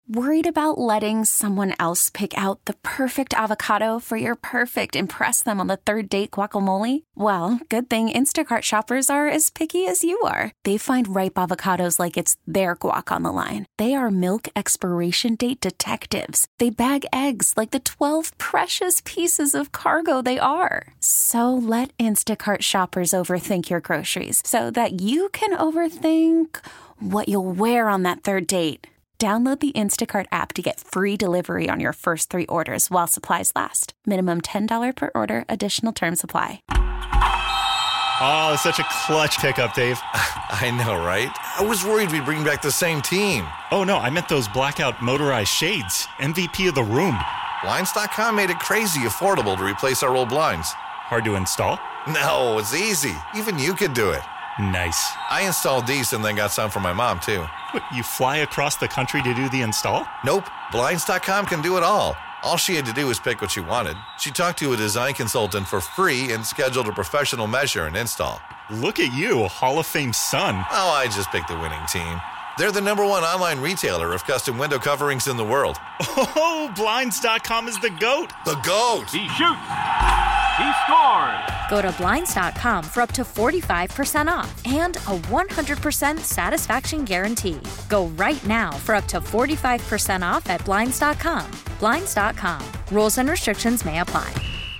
Worried about letting someone else pick out the perfect avocado for your perfect impress them on the third date guacamole? Well, good thing Instacart shoppers are as picky as you are. They find ripe avocados like it's their guac on the line. They are milk expiration date detectives. They bag eggs like the 12 precious pieces of cargo they are. So let Instacart shoppers overthink your groceries so that you can overthink what you'll wear on that third date. Download the Instacart app to get free delivery on your first 3 orders while supplies last. Minimum $10 per order. Additional terms apply. Oh, such a clutch pickup, Dave. I know, right? I was worried we'd bring back the same team. Oh, no, I meant those blackout motorized shades. MVP of the room. Blinds.com made it crazy affordable to replace our old blinds. Hard to install? No, it's easy. Even you could do it. Nice. I installed these and then got some for my mom, too. What, you fly across the country to do the install? Nope. Blinds.com can do it all. All she had to do was pick what she wanted. She talked to a design consultant for free and scheduled a professional measure and install. Look at you, a Hall of Fame son. Oh, I just picked the winning team. They're the #1 online retailer of custom window coverings in the world. Oh, Blinds.com is the GOAT. The GOAT! He shoots. He scores. Go to Blinds.com for up to 45% off and a 100% satisfaction guarantee. Go right now for up to 45% off at Blinds.com. Blinds.com. Rules and restrictions may apply.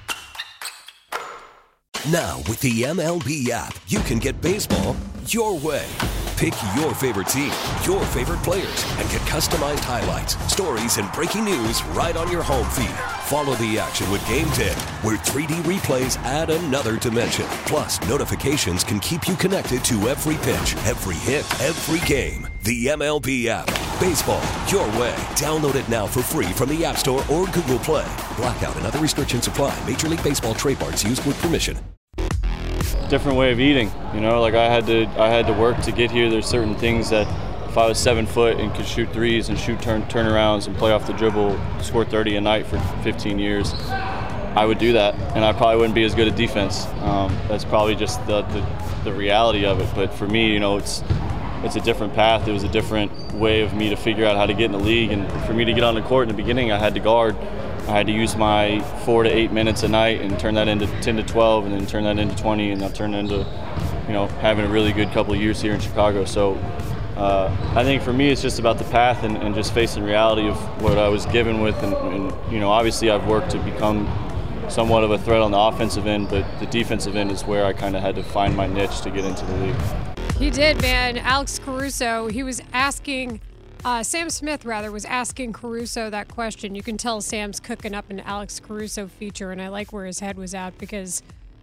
Now, with the MLB app, you can get baseball your way. Pick your favorite team, your favorite players, and get customized highlights, stories, and breaking news right on your home feed. Follow the action with Game Day, where 3D replays add another dimension. Plus, notifications can keep you connected to every pitch, every hit, every game. The MLB app. Baseball your way. Download it now for free from the App Store or Google Play. Blackout and other restrictions apply. Major League Baseball trademarks used with permission. Different way of eating, you know, like I had to work to get here. There's certain things that if I was 7 foot and could shoot threes and shoot turnarounds and play off the dribble, score 30 a night for 15 years, I would do that, and I probably wouldn't be as good at defense. That's probably just the reality of it. But for me, you know, it's a different path. It was a different way of me to figure out how to get in the league, and for me to get on the court in the beginning, I had to guard. I had to use my 4 to 8 minutes a night and turn that into 10 to 12 and then turn that into 20 and I'll turn it into, you know, having a really good couple of years here in Chicago. So I think for me it's just about the path and just facing reality of what I was given with and, you know, obviously I've worked to become somewhat of a threat on the offensive end, but the defensive end is where I kind of had to find my niche to get into the league. He did, man. Alex Caruso, he was asking... Sam Smith, was asking Caruso that question. You can tell Sam's cooking up an Alex Caruso feature, and I like where his head was at because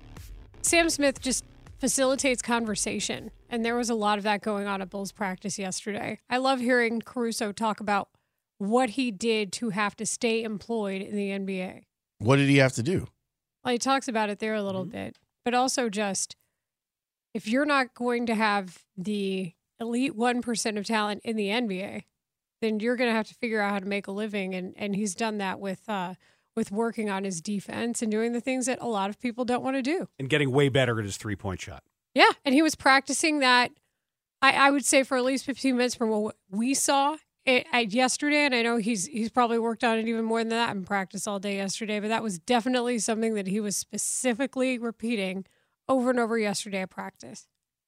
Sam Smith just facilitates conversation, and there was a lot of that going on at Bulls practice yesterday. I love hearing Caruso talk about what he did to have to stay employed in the NBA. What did he have to do? Well, he talks about it there a little bit, but also just if you're not going to have the elite 1% of talent in the NBA, then you're going to have to figure out how to make a living. And he's done that with working on his defense and doing the things that a lot of people don't want to do. And getting way better at his three-point shot. Yeah, and he was practicing that, I would say, for at least 15 minutes from what we saw yesterday. And I know he's probably worked on it even more than that in practice all day yesterday. But that was definitely something that he was specifically repeating over and over yesterday at practice.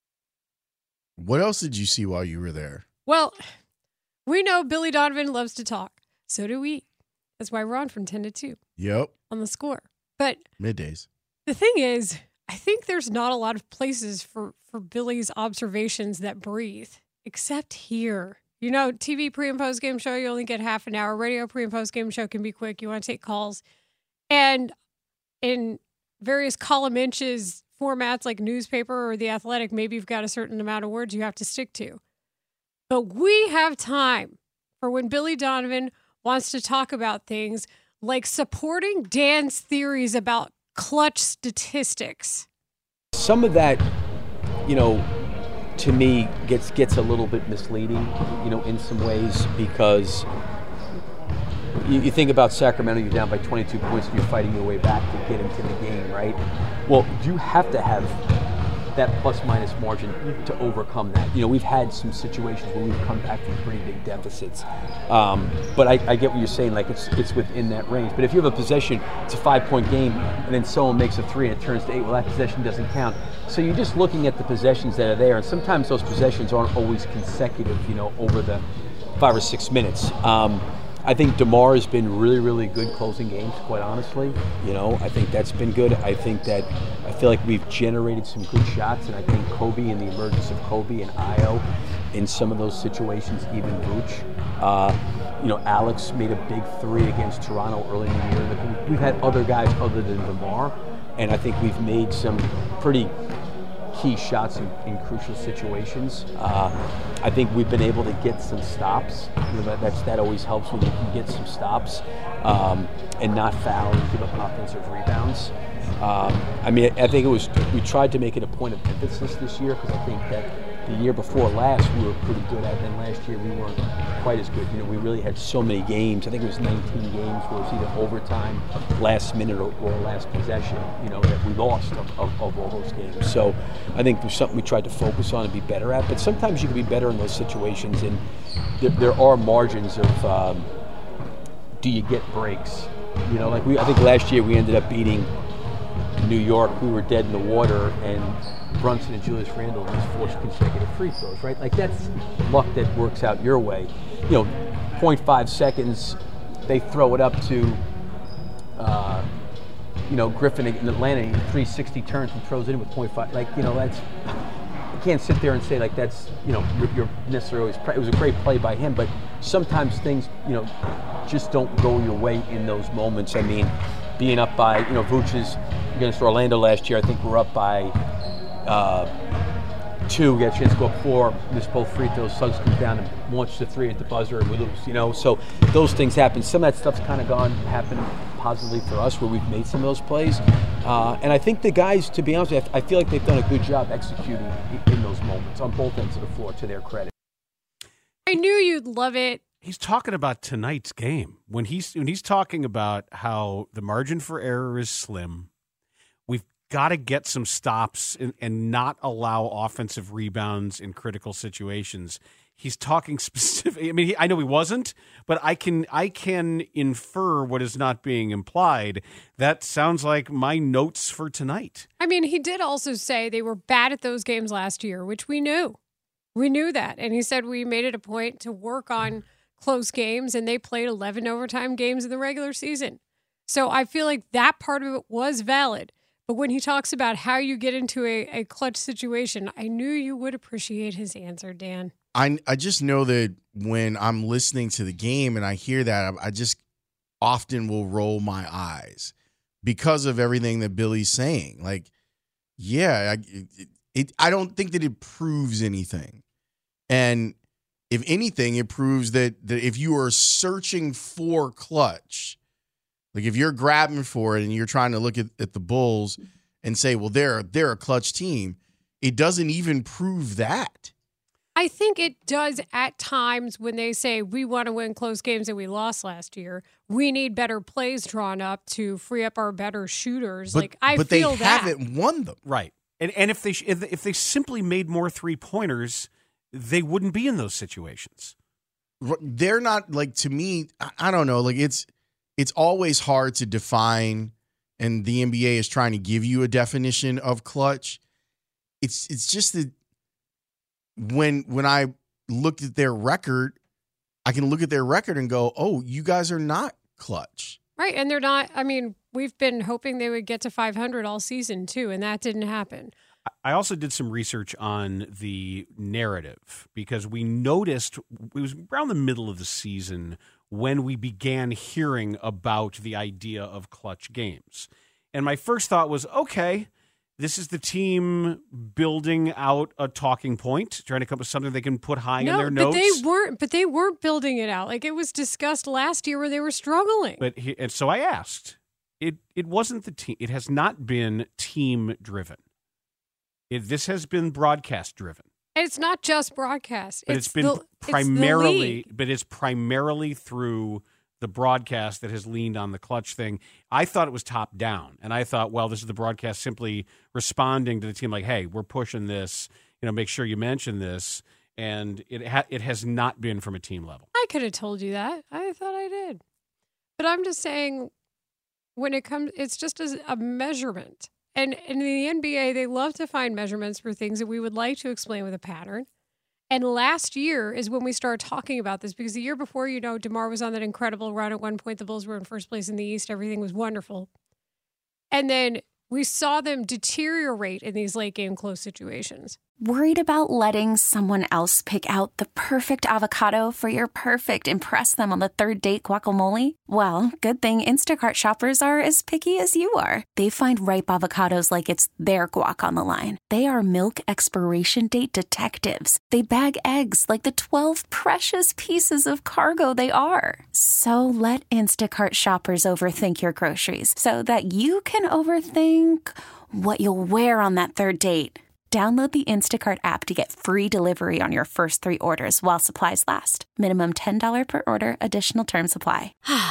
What else did you see while you were there? Well, we know Billy Donovan loves to talk. So do we. That's why we're on from 10 to 2. Yep. On the score. But middays. The thing is, I think there's not a lot of places for Billy's observations that breathe, except here. You know, TV pre- and post-game show, you only get half an hour. Radio pre- and post-game show can be quick. You want to take calls. And in various column inches formats like newspaper or The Athletic, maybe you've got a certain amount of words you have to stick to. But we have time for when Billy Donovan wants to talk about things like supporting Dan's theories about clutch statistics. Some of that, you know, to me gets a little bit misleading, you know, in some ways, because you think about Sacramento, you're down by 22 points and you're fighting your way back to get into the game, right? Well, you have to have that plus-minus margin to overcome that. We've had some situations where we've come back from pretty big deficits. But I get what you're saying, like it's within that range. But if you have a possession, it's a 5-point game, and then someone makes a 3 and it turns to 8, well, that possession doesn't count. So you're just looking at the possessions that are there, and sometimes those possessions aren't always consecutive, over the 5 or 6 minutes. I think DeMar has been really, really good closing games, quite honestly. I think that's been good. I feel like we've generated some good shots, and I think Kobe and the emergence of Kobe and Ayo in some of those situations, even Vooch. Alex made a big 3 against Toronto early in the year. We've had other guys other than DeMar, and I think we've made some pretty key shots in crucial situations. I think we've been able to get some stops. That always helps when you can get some stops and not foul and give up offensive rebounds. I think we tried to make it a point of emphasis this year, because I think that the year before last we were pretty good at it, and last year we weren't quite as good. We really had so many games. I think it was 19 games where it was either overtime, last minute, or last possession, that we lost of all those games. So I think there's something we tried to focus on and be better at. But sometimes you can be better in those situations, and there are margins of do you get breaks? I think last year we ended up beating New York. We were dead in the water, and Brunson and Julius Randle just forced consecutive free throws, right? Like, that's luck that works out your way. 0.5 seconds, they throw it up to, Griffin in Atlanta, 360 turns and throws it in with 0.5. That's, you can't sit there and say, like, that's, you're necessarily always, it was a great play by him, but sometimes things, just don't go your way in those moments. I mean, being up by, Vooch's against Orlando last year, I think we're up by 2, get a chance to go up 4, miss both free throws, Suggs comes down and launches a 3 at the buzzer, and we lose, So those things happen. Some of that stuff's kind of happened positively for us, where we've made some of those plays. And I think the guys, to be honest with you, I feel like they've done a good job executing in those moments on both ends of the floor, to their credit. I knew you'd love it. He's talking about tonight's game. When he's talking about how the margin for error is slim, we've got to get some stops and not allow offensive rebounds in critical situations. He's talking specifically. I mean, I know he wasn't, but I can infer what is not being implied. That sounds like my notes for tonight. I mean, he did also say they were bad at those games last year, which we knew. We knew that. And he said we made it a point to work on close games, and they played 11 overtime games in the regular season. So I feel like that part of it was valid. But when he talks about how you get into a clutch situation, I knew you would appreciate his answer, Dan. I just know that when I'm listening to the game and I hear that, I just often will roll my eyes because of everything that Billy's saying. Like, yeah, I don't think that it proves anything. And if anything, it proves that if you are searching for clutch, like if you're grabbing for it and you're trying to look at the Bulls and say, well, they're a clutch team, it doesn't even prove that. I think it does at times when they say we want to win close games and we lost last year. We need better plays drawn up to free up our better shooters. But they haven't won them. Right. And if they simply made more 3-pointers, they wouldn't be in those situations. They're not, like, to me, I don't know, like it's always hard to define, and the NBA is trying to give you a definition of clutch. It's just that when I looked at their record, I can look at their record and go, oh, you guys are not clutch. Right, and they're not. I mean, we've been hoping they would get to 500 all season, too, and that didn't happen. I also did some research on the narrative because we noticed it was around the middle of the season when we began hearing about the idea of clutch games. And my first thought was, okay, this is the team building out a talking point, trying to come up with something they can put high in their notes. But they weren't building it out. Like, it was discussed last year where they were struggling. And so I asked, it wasn't the team. It has not been team driven. This has been broadcast driven. And it's not just broadcast. But it's primarily through the broadcast that has leaned on the clutch thing. I thought it was top down, and I thought, well, this is the broadcast simply responding to the team like, hey, we're pushing this, make sure you mention this, and it has not been from a team level. I could have told you that. I thought I did. But I'm just saying, when it comes, it's just a measurement. And in the NBA, they love to find measurements for things that we would like to explain with a pattern. And last year is when we started talking about this, because the year before, DeMar was on that incredible run. At one point, the Bulls were in first place in the East. Everything was wonderful. And then we saw them deteriorate in these late game close situations. Worried about letting someone else pick out the perfect avocado for your perfect impress them on the third date guacamole? Well, good thing Instacart shoppers are as picky as you are. They find ripe avocados like it's their guac on the line. They are milk expiration date detectives. They bag eggs like the 12 precious pieces of cargo they are. So let Instacart shoppers overthink your groceries so that you can overthink what you'll wear on that third date. Download the Instacart app to get free delivery on your first 3 orders while supplies last. Minimum $10 per order. Additional terms apply.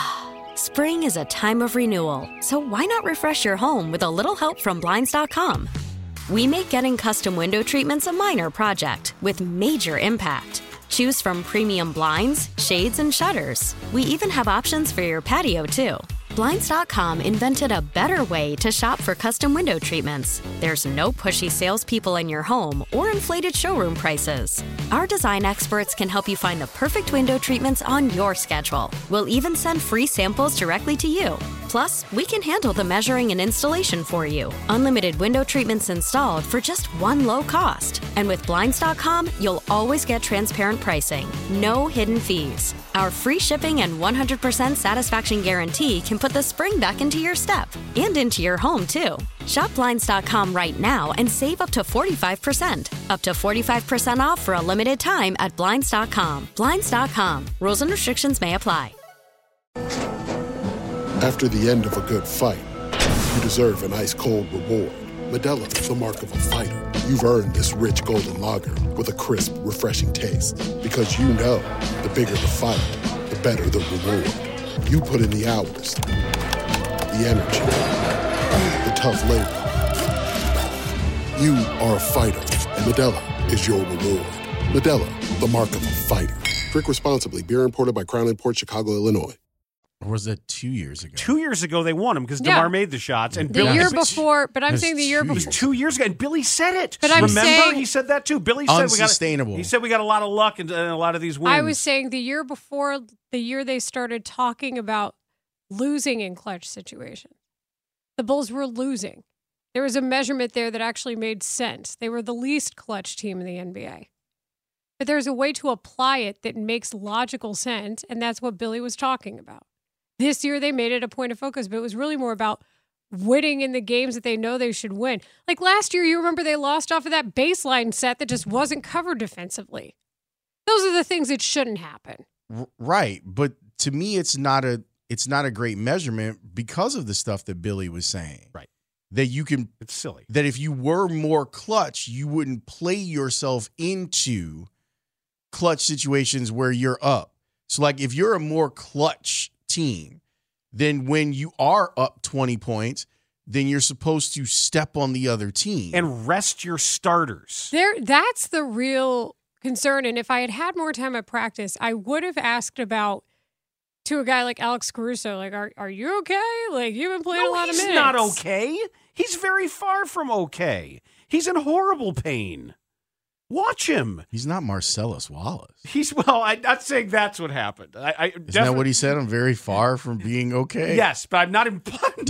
Spring is a time of renewal, so why not refresh your home with a little help from Blinds.com? We make getting custom window treatments a minor project with major impact. Choose from premium blinds, shades, and shutters. We even have options for your patio, too. Blinds.com invented a better way to shop for custom window treatments. There's no pushy salespeople in your home or inflated showroom prices. Our design experts can help you find the perfect window treatments on your schedule. We'll even send free samples directly to you. Plus, we can handle the measuring and installation for you. Unlimited window treatments installed for just one low cost. And with Blinds.com, you'll always get transparent pricing. No hidden fees. Our free shipping and 100% satisfaction guarantee can put the spring back into your step and into your home, too. Shop Blinds.com right now and save up to 45%. Up to 45% off for a limited time at Blinds.com. Blinds.com. Rules and restrictions may apply. After the end of a good fight, you deserve an ice-cold reward. Modelo is the mark of a fighter. You've earned this rich golden lager with a crisp, refreshing taste. Because you know, the bigger the fight, the better the reward. You put in the hours, the energy, the tough labor. You are a fighter, and Modelo is your reward. Modelo, the mark of a fighter. Drink responsibly. Beer imported by Crown Imports, Chicago, Illinois. Or was that 2 years ago? 2 years ago, they won them because DeMar made the shots. And The Billy, year before, but I'm saying the year before. It was 2 years ago, and Billy said it. But I'm Remember, saying- he said that too. Billy said unsustainable. he said we got a lot of luck in a lot of these wins. I was saying the year before, the year they started talking about losing in clutch situations. The Bulls were losing. There was a measurement there that actually made sense. They were the least clutch team in the NBA. But there's a way to apply it that makes logical sense, and that's what Billy was talking about. This year, they made it a point of focus, but it was really more about winning in the games that they know they should win. Like last year, you remember they lost off of that baseline set that just wasn't covered defensively. Those are the things that shouldn't happen. Right, but to me, it's not a great measurement because of the stuff that Billy was saying. Right. That you can, it's silly. That if you were more clutch, you wouldn't play yourself into clutch situations where you're up. So like if you're a more clutch team, then when you are up 20 points, then you're supposed to step on the other team. And rest your starters. That's the real concern. And if I had had more time at practice, I would have asked about to a guy like Alex Caruso, like, are you okay? Like, you've been playing a lot of minutes. He's not okay. He's very far from okay. He's in horrible pain. Watch him. He's not Marcellus Wallace. I'm not saying that's what happened. Isn't that what he said? I'm very far from being okay. Yes, but I'm not implying.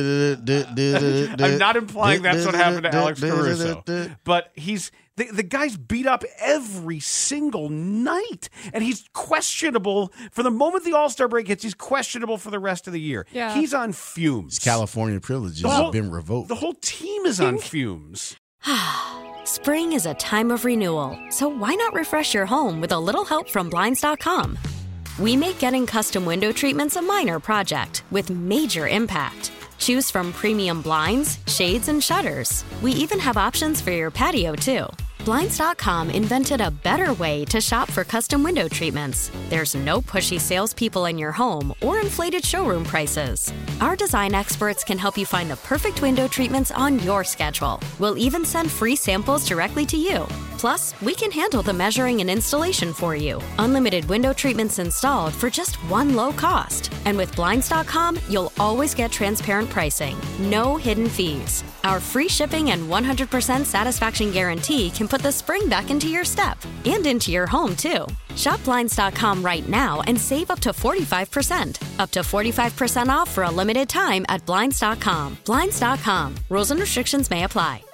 I'm not implying that's what happened to Alex Caruso. But the guy's beat up every single night, and he's questionable for the moment the All-Star break hits. He's questionable for the rest of the year. Yeah. He's on fumes. His California privileges have been revoked. The whole team is on fumes. Spring is a time of renewal, so why not refresh your home with a little help from Blinds.com? We make getting custom window treatments a minor project with major impact. Choose from premium blinds, shades, and shutters. We even have options for your patio, too. Blinds.com invented a better way to shop for custom window treatments. There's no pushy salespeople in your home or inflated showroom prices. Our design experts can help you find the perfect window treatments on your schedule. We'll even send free samples directly to you. Plus, we can handle the measuring and installation for you. Unlimited window treatments installed for just one low cost. And with Blinds.com, you'll always get transparent pricing. No hidden fees. Our free shipping and 100% satisfaction guarantee can put the spring back into your step and into your home, too. Shop Blinds.com right now and save up to 45%. Up to 45% off for a limited time at Blinds.com. Blinds.com. Rules and restrictions may apply.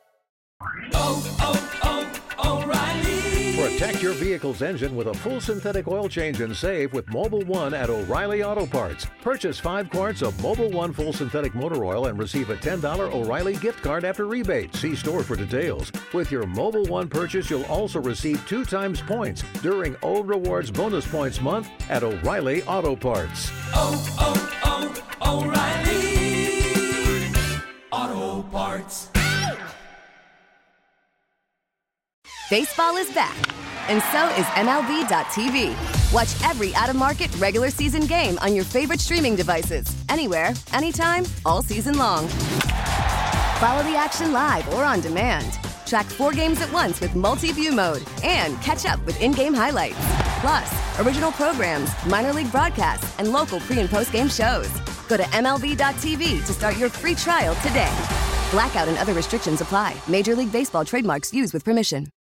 O'Reilly. Protect your vehicle's engine with a full synthetic oil change and save with Mobil 1 at O'Reilly Auto Parts. Purchase 5 quarts of Mobil 1 full synthetic motor oil and receive a $10 O'Reilly gift card after rebate. See store for details. With your Mobil 1 purchase, you'll also receive 2 times points during O Rewards Bonus Points Month at O'Reilly Auto Parts. O'Reilly Auto Parts. Baseball is back, and so is MLB.tv. Watch every out-of-market regular season game on your favorite streaming devices, anywhere, anytime, all season long. Follow the action live or on demand. Track 4 games at once with multi-view mode and catch up with in-game highlights. Plus, original programs, minor league broadcasts, and local pre- and post-game shows. Go to MLB.tv to start your free trial today. Blackout and other restrictions apply. Major League Baseball trademarks used with permission.